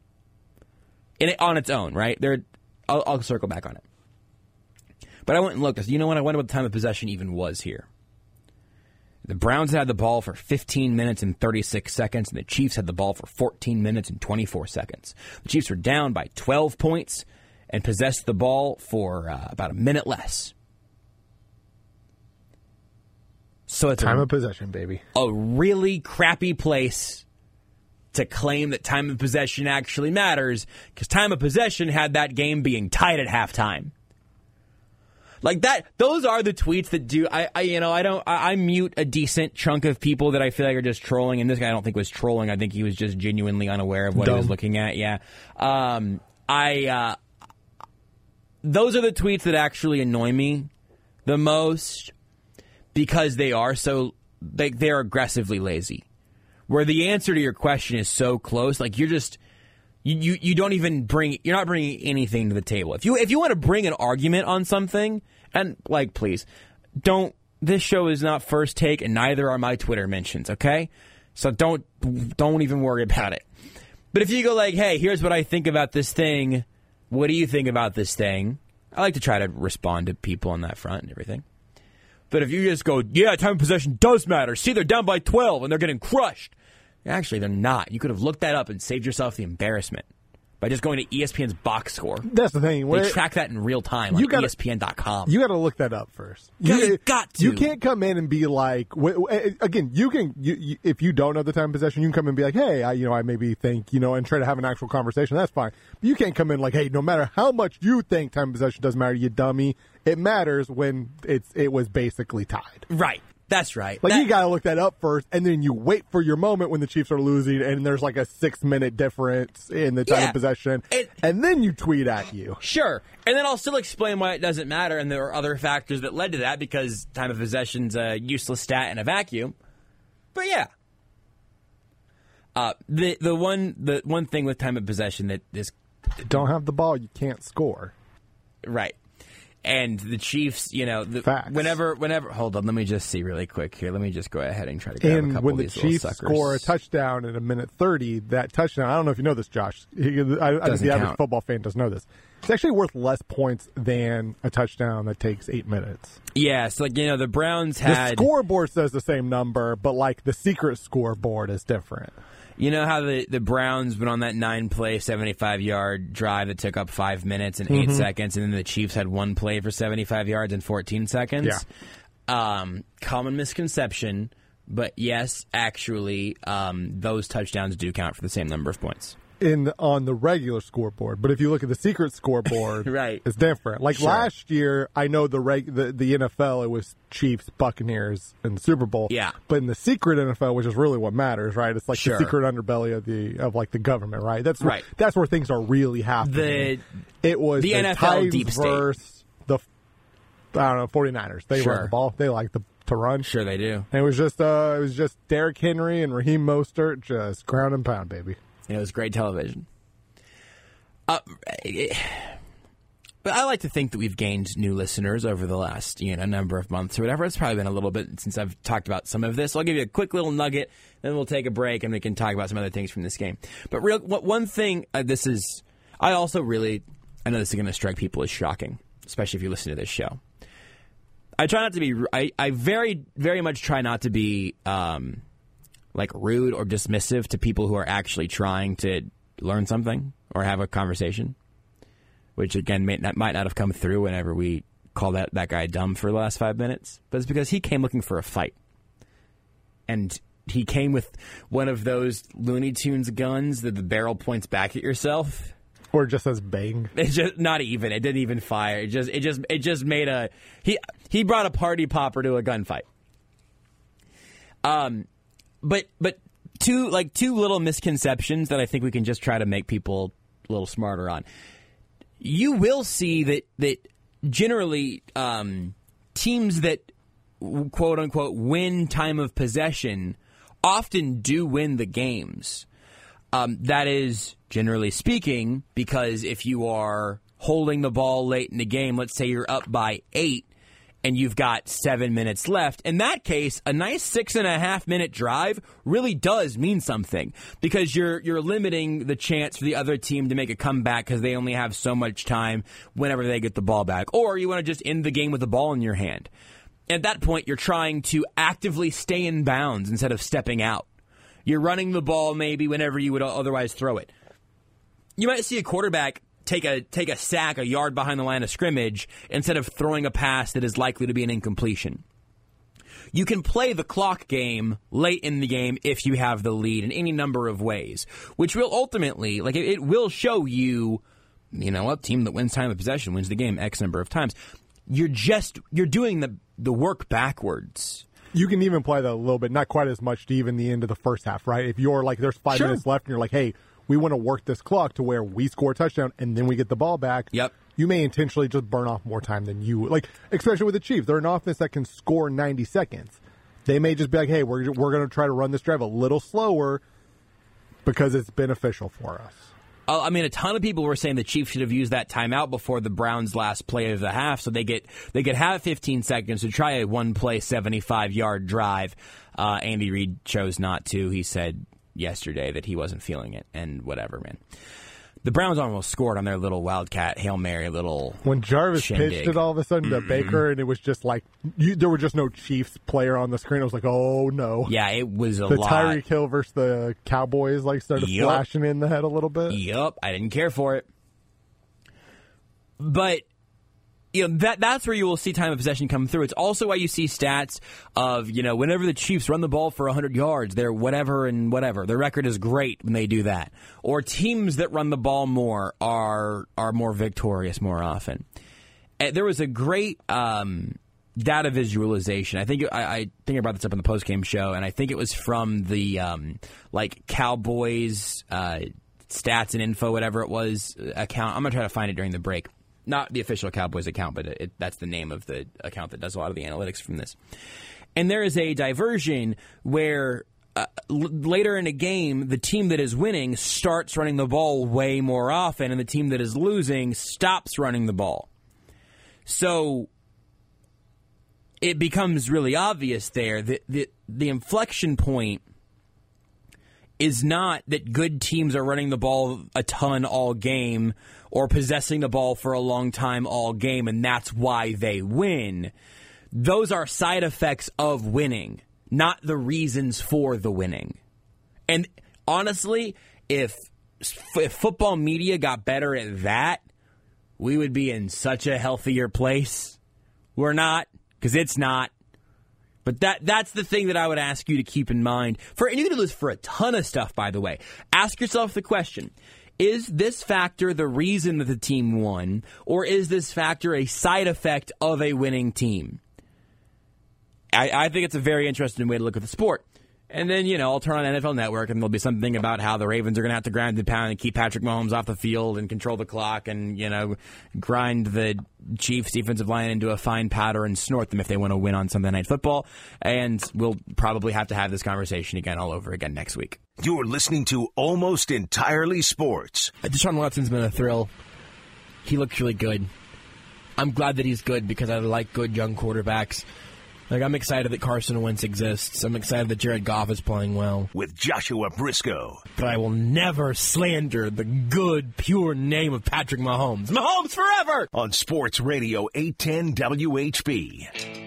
[SPEAKER 3] In it, on its own, right? There, I'll, I'll circle back on it. But I went and looked. I said, you know what? I wonder what the time of possession even was here. The Browns had the ball for fifteen minutes and thirty-six seconds, and the Chiefs had the ball for fourteen minutes and twenty-four seconds. The Chiefs were down by twelve points and possessed the ball for uh, about a minute less. So it's
[SPEAKER 5] time
[SPEAKER 3] a,
[SPEAKER 5] of possession, baby.
[SPEAKER 3] A really crappy place to claim that time of possession actually matters, because time of possession had that game being tied at halftime. Like that, those are the tweets that do. I, I you know, I don't. I, I mute a decent chunk of people that I feel like are just trolling, and this guy I don't think was trolling. I think he was just genuinely unaware of what
[SPEAKER 5] Dumb.
[SPEAKER 3] he was looking at. Yeah, um, I. Uh, those are the tweets that actually annoy me the most because they are so they they're aggressively lazy. Where the answer to your question is so close, like you're just. You, you you don't even bring you're not bringing anything to the table. If you if you want to bring an argument on something, and like please don't. This show is not First Take, and neither are my Twitter mentions. Okay, so don't don't even worry about it. But if you go like, hey, here's what I think about this thing. What do you think about this thing? I like to try to respond to people on that front and everything. But if you just go, yeah, time of possession does matter. See, they're down by twelve and they're getting crushed. Actually, they're not. You could have looked that up and saved yourself the embarrassment by just going to E S P N's box score.
[SPEAKER 5] That's the thing.
[SPEAKER 3] They track that in real time on
[SPEAKER 5] gotta,
[SPEAKER 3] E S P N dot com.
[SPEAKER 5] You got to look that up first.
[SPEAKER 3] You,
[SPEAKER 5] you
[SPEAKER 3] you got to.
[SPEAKER 5] You can't come in and be like, w- w- again, you can, you, you, if you don't know the time of possession, you can come in and be like, hey, I, you know, I maybe think, you know, and try to have an actual conversation. That's fine. But you can't come in like, hey, no matter how much you think time of possession doesn't matter, you dummy. It matters when it's it was basically tied.
[SPEAKER 3] Right. That's right.
[SPEAKER 5] Like,
[SPEAKER 3] that,
[SPEAKER 5] you got to look that up first, and then you wait for your moment when the Chiefs are losing, and there's like a six-minute difference in the time
[SPEAKER 3] yeah,
[SPEAKER 5] of possession,
[SPEAKER 3] it,
[SPEAKER 5] and then you tweet at you.
[SPEAKER 3] Sure. And then I'll still explain why it doesn't matter, and there are other factors that led to that, because time of possession's a useless stat in a vacuum. But yeah. Uh, the the one the one thing with time of possession that is...
[SPEAKER 5] Don't have the ball, you can't score.
[SPEAKER 3] Right. And the Chiefs, you know, the,
[SPEAKER 5] Facts.
[SPEAKER 3] whenever, whenever, hold on, let me just see really quick here. Let me just go ahead and try to grab
[SPEAKER 5] and
[SPEAKER 3] a couple
[SPEAKER 5] when
[SPEAKER 3] of
[SPEAKER 5] the
[SPEAKER 3] these
[SPEAKER 5] Chiefs
[SPEAKER 3] little suckers.
[SPEAKER 5] score a touchdown in a minute thirty, that touchdown, I don't know if you know this, Josh. He, I, I think the average
[SPEAKER 3] count.
[SPEAKER 5] football fan doesn't know this. It's actually worth less points than a touchdown that takes eight minutes.
[SPEAKER 3] Yeah, so, like, you know, the Browns had...
[SPEAKER 5] The scoreboard says the same number, but, like, the secret scoreboard is different.
[SPEAKER 3] You know how the, the Browns went on that nine-play, seventy-five-yard drive that took up five minutes and eight mm-hmm. seconds, and then the Chiefs had one play for seventy-five yards and fourteen seconds?
[SPEAKER 5] Yeah.
[SPEAKER 3] Um, common misconception, but yes, actually, um, those touchdowns do count for the same number of points.
[SPEAKER 5] in on the regular scoreboard, but if you look at the secret scoreboard,
[SPEAKER 3] right.
[SPEAKER 5] it's different. Like
[SPEAKER 3] sure.
[SPEAKER 5] last year, I know the, reg, the the N F L, it was Chiefs, Buccaneers, and the Super Bowl.
[SPEAKER 3] Yeah.
[SPEAKER 5] But in the secret N F L, which is really what matters, right? It's like
[SPEAKER 3] sure.
[SPEAKER 5] the secret underbelly of the of like the government, right? That's
[SPEAKER 3] right.
[SPEAKER 5] Where, that's where things are really happening.
[SPEAKER 3] The
[SPEAKER 5] it was
[SPEAKER 3] the,
[SPEAKER 5] the
[SPEAKER 3] N F L
[SPEAKER 5] Titans
[SPEAKER 3] deep state
[SPEAKER 5] versus the I don't know 49ers. They
[SPEAKER 3] sure.
[SPEAKER 5] run the ball. They like the to run.
[SPEAKER 3] Sure, they do.
[SPEAKER 5] And it was just uh, it was just Derrick Henry and Raheem Mostert just ground and pound, baby.
[SPEAKER 3] It was great television. Uh, it, but I like to think that we've gained new listeners over the last you know number of months or whatever. It's probably been a little bit since I've talked about some of this. So I'll give you a quick little nugget, then we'll take a break and we can talk about some other things from this game. But real one thing, uh, this is I also really I know this is going to strike people as shocking, especially if you listen to this show. I try not to be. I, I very very much try not to be um, like rude or dismissive to people who are actually trying to learn something or have a conversation, which again may not, might not have come through whenever we call that, that guy dumb for the last five minutes. But it's because he came looking for a fight. And he came with one of those Looney Tunes guns that the barrel points back at yourself.
[SPEAKER 5] Or it just says bang.
[SPEAKER 3] It's just not even. It didn't even fire. It just it just it just made a he he brought a party popper to a gunfight. Um but but Two like two little misconceptions that I think we can just try to make people a little smarter on. You will see that that generally um, teams that quote unquote win time of possession often do win the games. Um, that is generally speaking because if you are holding the ball late in the game, let's say you're up by eight. And you've got seven minutes left. In that case, a nice six and a half minute drive really does mean something because you're you're limiting the chance for the other team to make a comeback because they only have so much time whenever they get the ball back. Or you want to just end the game with the ball in your hand. At that point, you're trying to actively stay in bounds instead of stepping out. You're running the ball maybe whenever you would otherwise throw it. You might see a quarterback take a take a sack a yard behind the line of scrimmage instead of throwing a pass that is likely to be an incompletion. You can play the clock game late in the game if you have the lead in any number of ways, which will ultimately, like it, it will show you, you know, a team that wins time of possession wins the game X number of times. You're just, you're doing the the work backwards.
[SPEAKER 5] You can even play that a little bit, not quite as much to even the end of the first half, right? If you're like, there's five
[SPEAKER 3] Sure.
[SPEAKER 5] minutes left and you're like, hey, we want to work this clock to where we score a touchdown and then we get the ball back.
[SPEAKER 3] Yep.
[SPEAKER 5] You may intentionally just burn off more time than you like, especially with the Chiefs. They're an offense that can score in ninety seconds. They may just be like, hey, we're we're going to try to run this drive a little slower because it's beneficial for us.
[SPEAKER 3] Uh, I mean, a ton of people were saying the Chiefs should have used that timeout before the Browns' last play of the half, so they get they could have fifteen seconds to try a one-play, seventy-five yard drive. Uh, Andy Reid chose not to. He said yesterday that he wasn't feeling it, and whatever, man. The Browns almost scored on their little Wildcat Hail Mary little
[SPEAKER 5] When Jarvis
[SPEAKER 3] shindig.
[SPEAKER 5] pitched it all of a sudden to
[SPEAKER 3] Mm-mm.
[SPEAKER 5] Baker, and it was just like, you, there were just no Chiefs player on the screen. I was like, oh, no.
[SPEAKER 3] Yeah, it was a
[SPEAKER 5] the
[SPEAKER 3] lot.
[SPEAKER 5] Tyreek Hill versus the Cowboys like started
[SPEAKER 3] Yep.
[SPEAKER 5] flashing in the head a little bit.
[SPEAKER 3] Yup, I didn't care for it. But you know that that's where you will see time of possession come through. It's also why you see stats of, you know, whenever the Chiefs run the ball for one hundred yards, they're whatever and whatever. Their record is great when they do that. Or teams that run the ball more are are more victorious more often. And there was a great um, data visualization. I think I, I think I brought this up on the postgame show, and I think it was from the um, like Cowboys uh, stats and info, whatever it was, account. I'm gonna try to find it during the break. Not the official Cowboys account, but it, that's the name of the account that does a lot of the analytics from this. And there is a diversion where uh, l- later in a game, the team that is winning starts running the ball way more often, and the team that is losing stops running the ball. So it becomes really obvious there that the, the inflection point is not that good teams are running the ball a ton all game or possessing the ball for a long time all game, and that's why they win. Those are side effects of winning, not the reasons for the winning. And honestly, if, if football media got better at that, we would be in such a healthier place. We're not, because it's not. But that that's the thing that I would ask you to keep in mind. For and you can do this for a ton of stuff, by the way. Ask yourself the question, is this factor the reason that the team won, or is this factor a side effect of a winning team? I, I think it's a very interesting way to look at the sport. And then, you know, I'll turn on N F L Network, and there'll be something about how the Ravens are going to have to grind and pound and keep Patrick Mahomes off the field and control the clock and, you know, grind the Chiefs defensive line into a fine powder and snort them if they want to win on Sunday Night Football. And we'll probably have to have this conversation again all over again next week.
[SPEAKER 2] You're listening to Almost Entirely Sports.
[SPEAKER 3] Deshaun Watson's been a thrill. He looks really good. I'm glad that he's good because I like good young quarterbacks. Like, I'm excited that Carson Wentz exists. I'm excited that Jared Goff is playing well.
[SPEAKER 2] With Joshua Briscoe.
[SPEAKER 3] But I will never slander the good, pure name of Patrick Mahomes. Mahomes forever!
[SPEAKER 2] On Sports Radio eight ten W H B.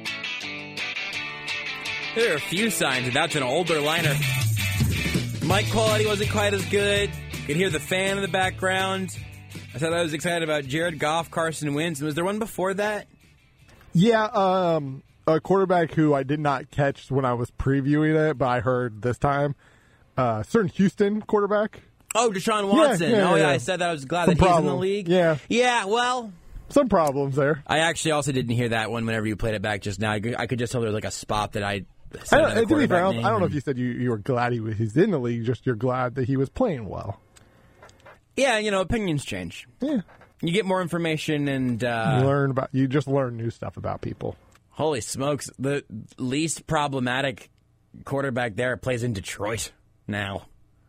[SPEAKER 3] There are a few signs that that's an older liner. Mic quality wasn't quite as good. You could hear the fan in the background. I said I was excited about Jared Goff, Carson Wentz. Was there one before that?
[SPEAKER 5] Yeah, um... a quarterback who I did not catch when I was previewing it, but I heard this time. Uh, certain Houston quarterback.
[SPEAKER 3] Oh, Deshaun Watson.
[SPEAKER 5] Yeah, yeah,
[SPEAKER 3] oh, yeah,
[SPEAKER 5] yeah.
[SPEAKER 3] I said that I was glad
[SPEAKER 5] Some
[SPEAKER 3] that he's
[SPEAKER 5] problem.
[SPEAKER 3] in the league.
[SPEAKER 5] Yeah.
[SPEAKER 3] Yeah, well.
[SPEAKER 5] Some problems there.
[SPEAKER 3] I actually also didn't hear that one whenever you played it back just now. I could, I could just tell there was like a spot that I said
[SPEAKER 5] I don't,
[SPEAKER 3] another
[SPEAKER 5] to be fair, I
[SPEAKER 3] quarterback
[SPEAKER 5] don't, I don't know if
[SPEAKER 3] name.
[SPEAKER 5] you said you, you were glad he was he's in the league, just you're glad that he was playing well.
[SPEAKER 3] Yeah, you know, opinions change.
[SPEAKER 5] Yeah.
[SPEAKER 3] You get more information and... Uh,
[SPEAKER 5] You learn about you just learn new stuff about people.
[SPEAKER 3] Holy smokes. The least problematic quarterback there plays in Detroit now.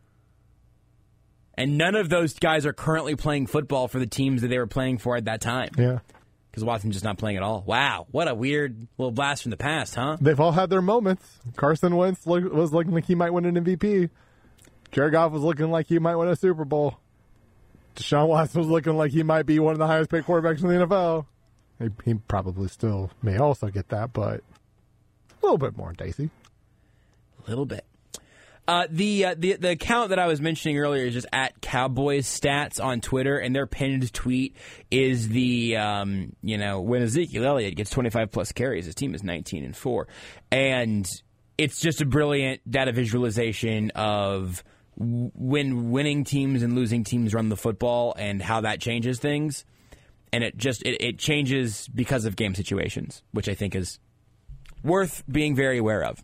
[SPEAKER 3] And none of those guys are currently playing football for the teams that they were playing for at that time.
[SPEAKER 5] Yeah.
[SPEAKER 3] Because Watson's just not playing at all. Wow. What a weird little blast from the past, huh?
[SPEAKER 5] They've all had their moments. Carson Wentz look, was looking like he might win an M V P. Jared Goff was looking like he might win a Super Bowl. Deshaun Watson was looking like he might be one of the highest paid quarterbacks in the N F L. He, he probably still may also get that, but a little bit more dicey.
[SPEAKER 3] A little bit. Uh, the, uh, the the account that I was mentioning earlier is just at Cowboys Stats on Twitter, and their pinned tweet is the um, you know when Ezekiel Elliott gets twenty-five plus carries, his team is nineteen and four, and it's just a brilliant data visualization of w- when winning teams and losing teams run the football and how that changes things. And it just it, it changes because of game situations, which I think is worth being very aware of.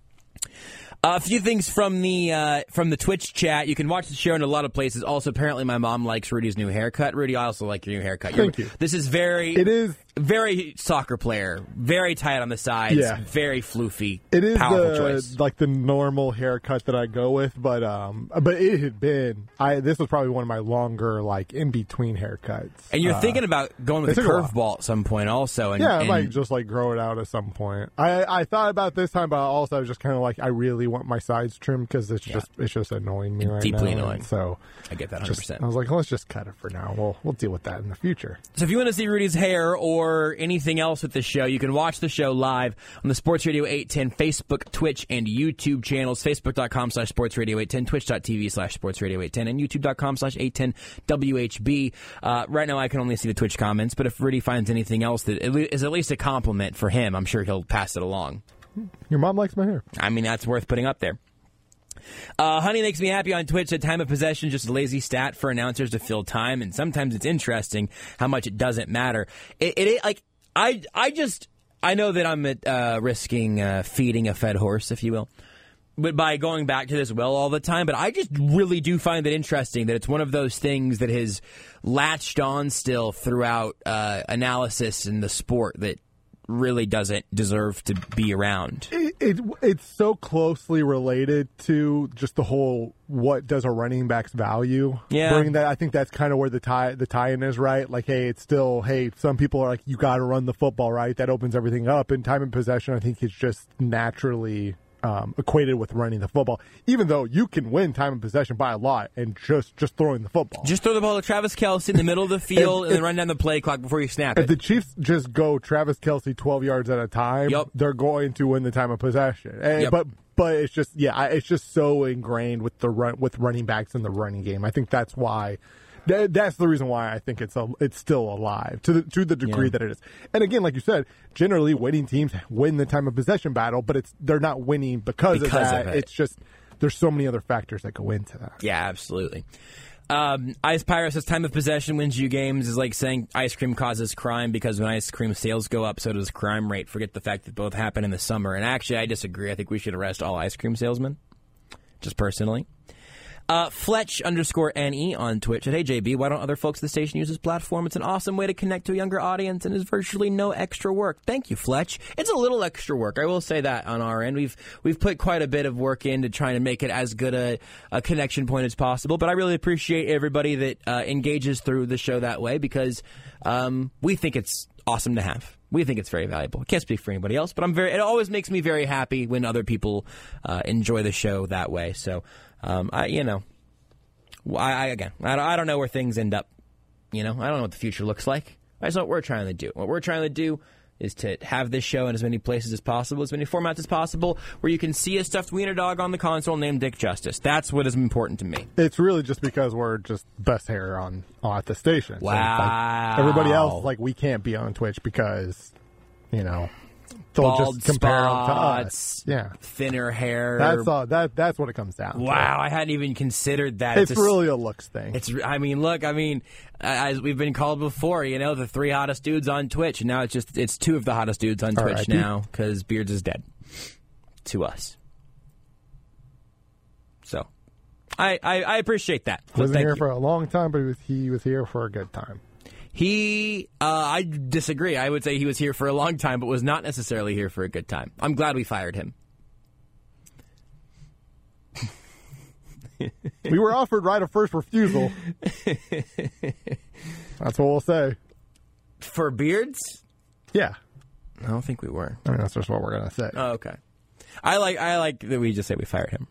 [SPEAKER 3] Uh, a few things from the uh, from the Twitch chat. You can watch the show in a lot of places. Also, apparently, my mom likes Rudy's new haircut. Rudy, I also like your new haircut.
[SPEAKER 5] Thank
[SPEAKER 3] You're,
[SPEAKER 5] you.
[SPEAKER 3] This is very
[SPEAKER 5] It is
[SPEAKER 3] very soccer player, very tight on the sides,
[SPEAKER 5] Yeah.
[SPEAKER 3] very floofy.
[SPEAKER 5] It is
[SPEAKER 3] powerful
[SPEAKER 5] the,
[SPEAKER 3] choice.
[SPEAKER 5] like the normal haircut that I go with, but um, but it had been I. This was probably one of my longer like in between haircuts.
[SPEAKER 3] And you're
[SPEAKER 5] Uh,
[SPEAKER 3] thinking about going with
[SPEAKER 5] it
[SPEAKER 3] a
[SPEAKER 5] took a while.
[SPEAKER 3] curveball at some point, also. And,
[SPEAKER 5] Yeah, I
[SPEAKER 3] and
[SPEAKER 5] might just like grow it out at some point. I I thought about this time, but also I was just kind of like I really want my sides trimmed because it's just it's just annoying me right
[SPEAKER 3] deeply
[SPEAKER 5] now.
[SPEAKER 3] annoying.
[SPEAKER 5] And so
[SPEAKER 3] I get that one hundred
[SPEAKER 5] just,
[SPEAKER 3] percent.
[SPEAKER 5] I was like, let's just cut it for now. We'll we'll deal with that in the future.
[SPEAKER 3] So if you want to see Rudy's hair or anything else with the show, you can watch the show live on the Sports Radio eight ten Facebook, Twitch, and YouTube channels. Facebook.com slash Sports Radio 810, Twitch.tv slash Sports Radio 810, and YouTube.com slash 810 WHB. Uh, right now I can only see the Twitch comments, but if Rudy finds anything else that is at least a compliment for him, I'm sure he'll pass it along.
[SPEAKER 5] Your mom likes my hair.
[SPEAKER 3] I mean, that's worth putting up there. Uh, Honey makes me happy on Twitch. At time of possession, just a lazy stat for announcers to fill time, and sometimes it's interesting how much it doesn't matter. It, it like I I just I know that I'm at, uh, risking uh, feeding a fed horse, if you will, but by going back to this well all the time. But I just really do find it interesting that it's one of those things that has latched on still throughout uh, analysis in the sport that really doesn't deserve to be around.
[SPEAKER 5] It, it it's so closely related to just the whole what does a running back's value
[SPEAKER 3] Yeah.
[SPEAKER 5] bring. That I think that's kind of where the tie the tie-in is, right? Like, hey, it's still hey. Some people are like, you got to run the football, right? That opens everything up. And time and possession, I think, is just naturally um, equated with running the football. Even though you can win time and possession by a lot, and just just throwing the football.
[SPEAKER 3] Just throw the ball to Travis Kelce in the middle of the field
[SPEAKER 5] If-
[SPEAKER 3] and then run down the play clock before you snap
[SPEAKER 5] If
[SPEAKER 3] it.
[SPEAKER 5] the Chiefs just go Travis Kelce twelve yards at a time,
[SPEAKER 3] Yep.
[SPEAKER 5] they're going to win the time of possession. And,
[SPEAKER 3] Yep.
[SPEAKER 5] But but it's just yeah, I- it's just so ingrained with the run with running backs in the running game. I think that's why. that- That's the reason why I think it's a, it's still alive to the to the degree
[SPEAKER 3] Yeah.
[SPEAKER 5] that it is. And again, like you said, generally winning teams win the time of possession battle, but it's they're not winning because,
[SPEAKER 3] Because
[SPEAKER 5] of that.
[SPEAKER 3] of it.
[SPEAKER 5] It's just there's so many other factors that go into that.
[SPEAKER 3] Yeah, absolutely. Um, Ice Pyro says time of possession wins you games is like saying ice cream causes crime because when ice cream sales go up, so does crime rate. Forget the fact that both happen in the summer. And actually, I disagree. I think we should arrest all ice cream salesmen, just personally. Uh, Fletch underscore N E on Twitch said, hey, J B, why don't other folks at the station use this platform? It's an awesome way to connect to a younger audience and is virtually no extra work. Thank you, Fletch. It's a little extra work. I will say that on our end. We've we've put quite a bit of work into trying to make it as good a, a connection point as possible, but I really appreciate everybody that uh, engages through the show that way because um, we think it's awesome to have. We think it's very valuable. I can't speak for anybody else, but I'm very. It always makes me very happy when other people uh, enjoy the show that way. So, um, I, you know, I, I again, I don't, I don't know where things end up. You know, I don't know what the future looks like. That's not what we're trying to do. What we're trying to do is to have this show in as many places as possible, as many formats as possible, where you can see a stuffed wiener dog on the console named Dick Justice. That's what is important to me.
[SPEAKER 5] It's really just because we're just best hair on, on at the station.
[SPEAKER 3] Wow.
[SPEAKER 5] So like, everybody else, like, we can't be on Twitch because, you know, they'll
[SPEAKER 3] Bald
[SPEAKER 5] just compare
[SPEAKER 3] spots,
[SPEAKER 5] them to us. Yeah.
[SPEAKER 3] Thinner hair.
[SPEAKER 5] That's all. That that's what it comes down to.
[SPEAKER 3] Wow, I hadn't even considered that.
[SPEAKER 5] It's,
[SPEAKER 3] it's a,
[SPEAKER 5] really a looks thing.
[SPEAKER 3] It's. I mean, look. I mean, as we've been called before, you know, the three hottest dudes on Twitch, and now it's just it's two of the hottest dudes on Twitch
[SPEAKER 5] R I P
[SPEAKER 3] now because Beards is dead to us. So, I I, I appreciate that. So
[SPEAKER 5] Wasn't
[SPEAKER 3] thank
[SPEAKER 5] here
[SPEAKER 3] you.
[SPEAKER 5] for a long time, but he was, he was here for a good time.
[SPEAKER 3] He, uh, I disagree. I would say he was here for a long time, but was not necessarily here for a good time. I'm glad we fired him.
[SPEAKER 5] We were offered right of first refusal. That's what we'll say.
[SPEAKER 3] For Beards?
[SPEAKER 5] Yeah.
[SPEAKER 3] I don't think we were.
[SPEAKER 5] I mean, that's just what we're going to say.
[SPEAKER 3] Oh, okay. I like I like that we just say we fired him.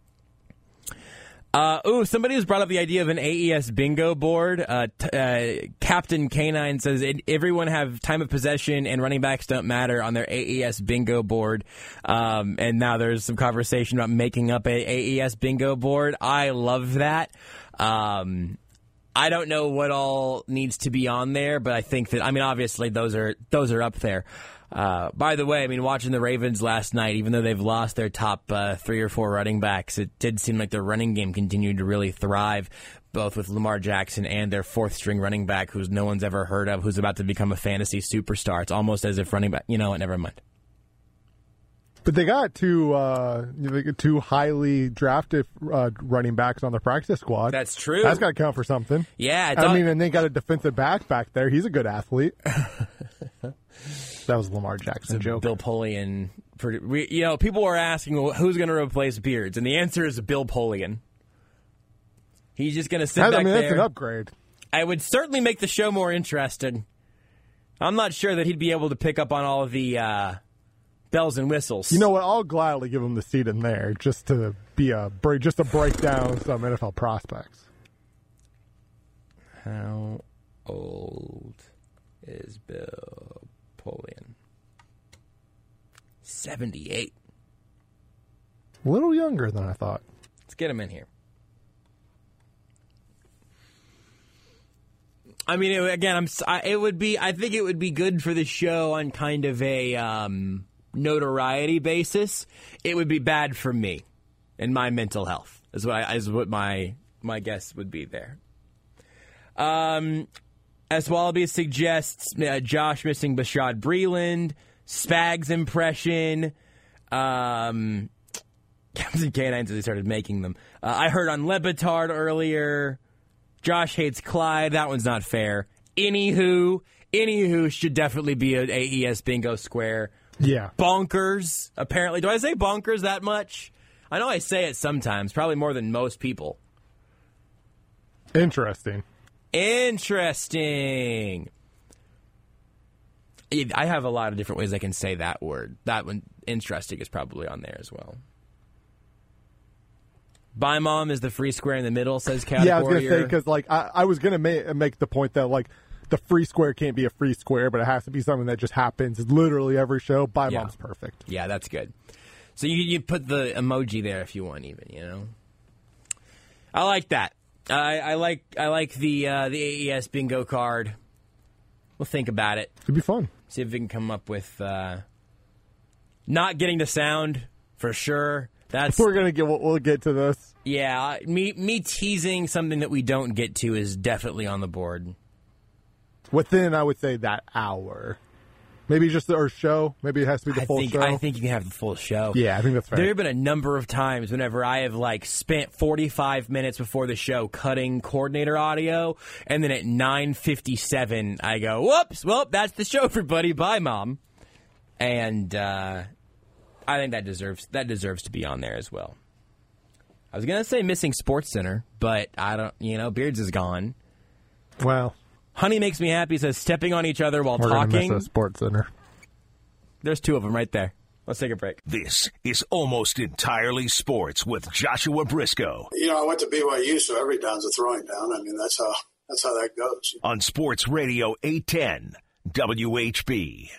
[SPEAKER 3] Uh, ooh, somebody has brought up the idea of an A E S bingo board. Uh, t- uh, Captain Canine says it, everyone have time of possession and running backs don't matter on their A E S bingo board. Um, and now there's some conversation about making up a A E S bingo board. I love that. Um, I don't know what all needs to be on there, but I think that, I mean, obviously those are those are up there. Uh, by the way, I mean, watching the Ravens last night, even though they've lost their top uh, three or four running backs, it did seem like their running game continued to really thrive, both with Lamar Jackson and their fourth-string running back, who's no one's ever heard of, who's about to become a fantasy superstar. It's almost as if running back, you know what, never mind.
[SPEAKER 5] But they got two uh, two highly drafted uh, running backs on the practice squad.
[SPEAKER 3] That's true.
[SPEAKER 5] That's got to count for something.
[SPEAKER 3] Yeah.
[SPEAKER 5] I mean, and they got a defensive back back there. He's a good athlete. That was Lamar Jackson joke.
[SPEAKER 3] Bill Polian. We, you know, people were asking, well, who's going to replace Beards? And the answer is Bill Polian. He's just going to sit
[SPEAKER 5] I,
[SPEAKER 3] back
[SPEAKER 5] I mean,
[SPEAKER 3] there.
[SPEAKER 5] that's an upgrade.
[SPEAKER 3] I would certainly make the show more interesting. I'm not sure that he'd be able to pick up on all of the uh, bells and whistles.
[SPEAKER 5] You know what? I'll gladly give him the seat in there just to be a break, just to break down some N F L prospects.
[SPEAKER 3] How old is Bill Polian? seventy-eight.
[SPEAKER 5] A little younger than I thought.
[SPEAKER 3] Let's get him in here. I mean, it, again, I'm. I, it would be. I think it would be good for the show on kind of a um, notoriety basis. It would be bad for me and my mental health. Is what I, is what my my guess would be there. Um, as Wallaby suggests, uh, Josh missing Bashad Breeland, Spags impression. Um, Captain K nine says he started making them. Uh, I heard on Lebitard earlier. Josh hates Clyde. That one's not fair. Anywho, anywho should definitely be an A E S bingo square.
[SPEAKER 5] Yeah.
[SPEAKER 3] Bonkers, apparently. Do I say bonkers that much? I know I say it sometimes, probably more than most people.
[SPEAKER 5] Interesting.
[SPEAKER 3] Interesting. I have a lot of different ways I can say that word. That one, interesting, is probably on there as well. Bye Mom is the free square in the middle, says Cat
[SPEAKER 5] Yeah, I was going to
[SPEAKER 3] Warrior.
[SPEAKER 5] say, because like, I, I was going to ma- make the point that like the free square can't be a free square, but it has to be something that just happens literally every show. Bye
[SPEAKER 3] Yeah.
[SPEAKER 5] Mom's perfect.
[SPEAKER 3] Yeah, that's good. So you you put the emoji there if you want, even, you know. I like that. I, I like I like the uh, the A E S bingo card. We'll think about it.
[SPEAKER 5] It'd be fun.
[SPEAKER 3] See if we can come up with uh, not getting to sound for sure. That's
[SPEAKER 5] We're gonna get. We'll, we'll get to this.
[SPEAKER 3] yeah. Me me teasing something that we don't get to is definitely on the board.
[SPEAKER 5] Within, I would say, that hour. Maybe just our show. Maybe it has to be the
[SPEAKER 3] I
[SPEAKER 5] full
[SPEAKER 3] think
[SPEAKER 5] show.
[SPEAKER 3] I think you can have the full show.
[SPEAKER 5] Yeah, I think that's fair.
[SPEAKER 3] There have been a number of times whenever I have like spent forty-five minutes before the show cutting coordinator audio, and then at nine fifty-seven I go, "Whoops! Well, that's the show, everybody. Bye, Mom." And uh, I think that deserves that deserves to be on there as well. I was gonna say missing Sports Center, but I don't. You know, Beards is gone.
[SPEAKER 5] Well,
[SPEAKER 3] Honey makes me happy. Says stepping on each other while
[SPEAKER 5] we're
[SPEAKER 3] talking.
[SPEAKER 5] gonna miss a Sports Center.
[SPEAKER 3] There's two of them right there. Let's take a break.
[SPEAKER 2] This is Almost Entirely Sports with Joshua Briscoe.
[SPEAKER 7] You know, I went to B Y U, so every down's a throwing down. I mean, that's how that's how that goes.
[SPEAKER 2] On Sports Radio eight ten W H B.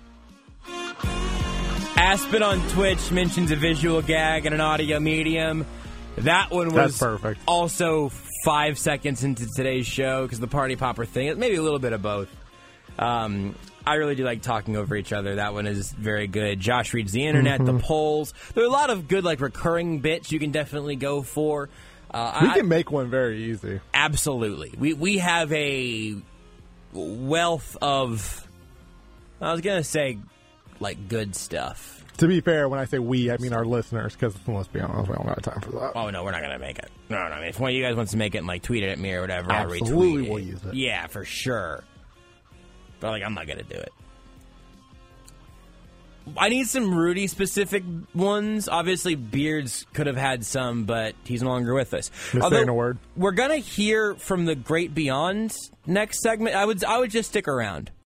[SPEAKER 3] Aspen on Twitch mentions a visual gag and an audio medium. That one was
[SPEAKER 5] That's perfect.
[SPEAKER 3] also five seconds into today's show because the party popper thing. Maybe a little bit of both. Um, I really do like talking over each other. That one is very good. Josh reads the internet,
[SPEAKER 5] Mm-hmm.
[SPEAKER 3] the polls. There are a lot of good like recurring bits you can definitely go for. Uh,
[SPEAKER 5] We
[SPEAKER 3] I,
[SPEAKER 5] can make one very easy.
[SPEAKER 3] Absolutely. We we have a wealth of, I was going to say, like, good stuff.
[SPEAKER 5] To be fair, when I say we, I mean our listeners, because let's be honest, we don't have time for that.
[SPEAKER 3] Oh, no, we're not going to make it. No, no. I mean, if one of you guys wants to make it and, like, tweet it at me or whatever, I'll retweet
[SPEAKER 5] Absolutely
[SPEAKER 3] it.
[SPEAKER 5] we'll use it.
[SPEAKER 3] Yeah, for sure. But, like, I'm not going to do it. I need some Rudy-specific ones. Obviously, Beards could have had some, but he's no longer with us.
[SPEAKER 5] Just saying a word.
[SPEAKER 3] We're going to hear from the Great Beyond next segment. I would, I would just stick around.